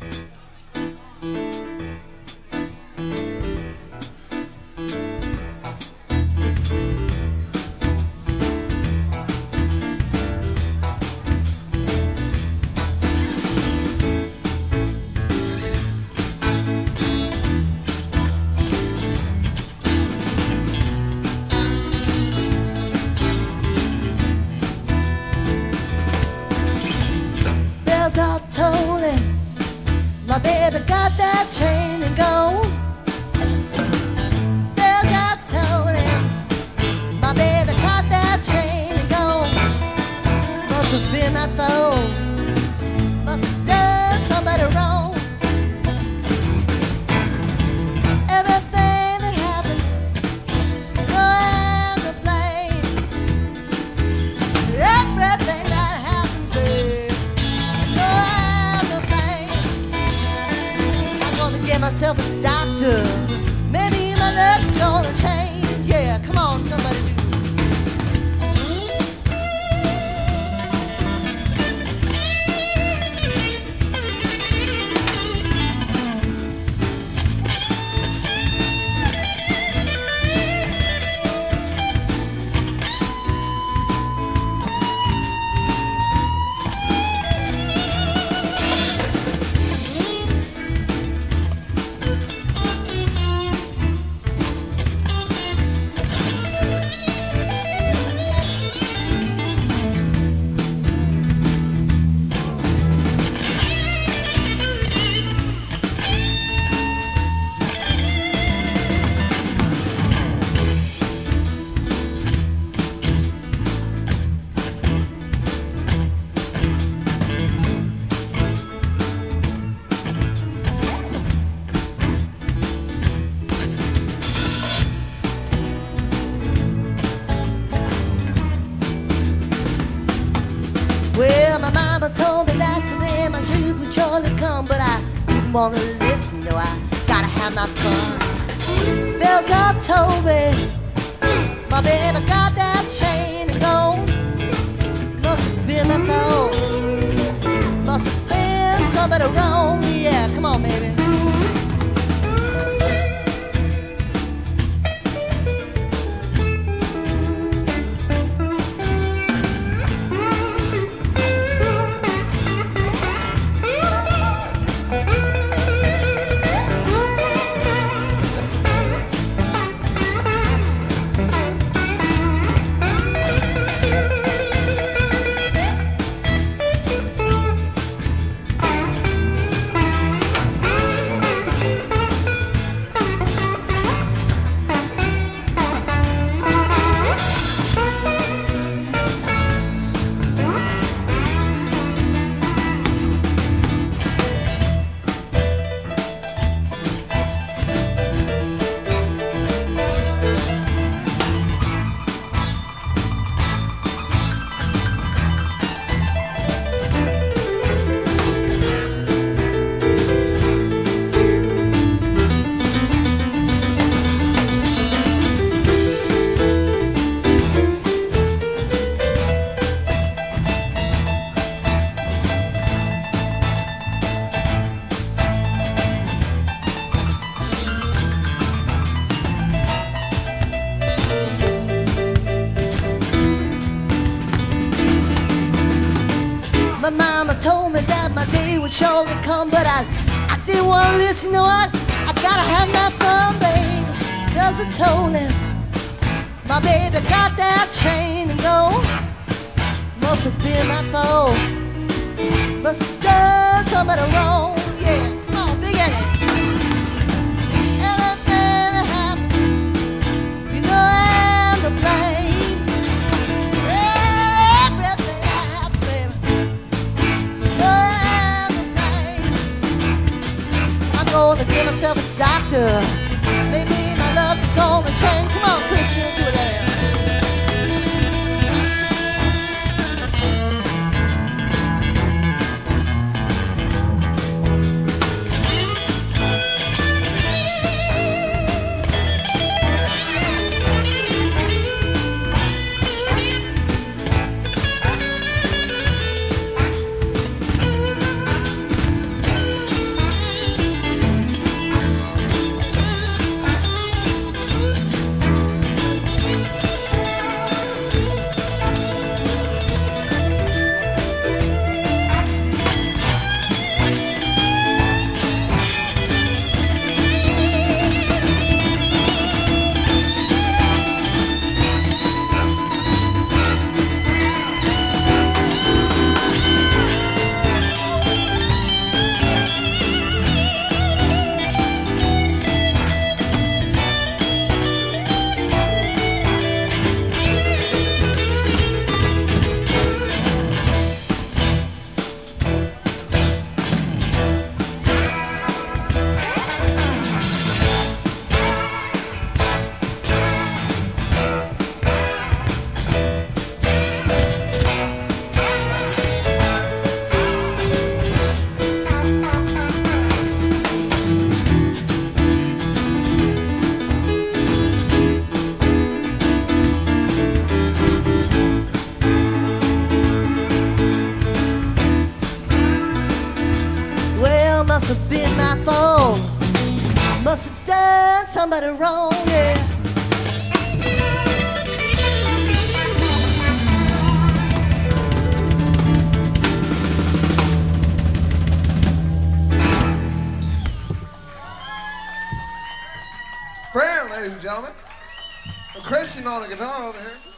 My baby got that chain and gold. Bells I told him. My baby got that chain and gold. Must have been my foe. Must have done somebody wrong. Everything that happens, you know I'm to blame. Everything that happens, babe, you know I'm to blame. I'm gonna get myself a doctor. Maybe my luck's gonna change. Yeah, come on, somebody do. Well, my mama told me that someday my youth would surely come, but I didn't want to listen, no, I gotta have my fun. Bells all told me, my baby got that chain and gold. Must have been my fault, must have been somebody wrong, yeah, come on, baby. My mama told me that my day would surely come, but I didn't want to listen, no, I gotta have my fun, baby. Cause I told him, my baby got that chain and gold. Must have been my fault, must have done somebody wrong, yeah, come on, big Eddie. Everything that happens, you know I'm to blame. Gonna give myself a doctor. Maybe my luck is gonna change. Come on, Christian, do it there. somebody wrong, yeah. Friend, ladies and gentlemen, a Christian on the guitar over here.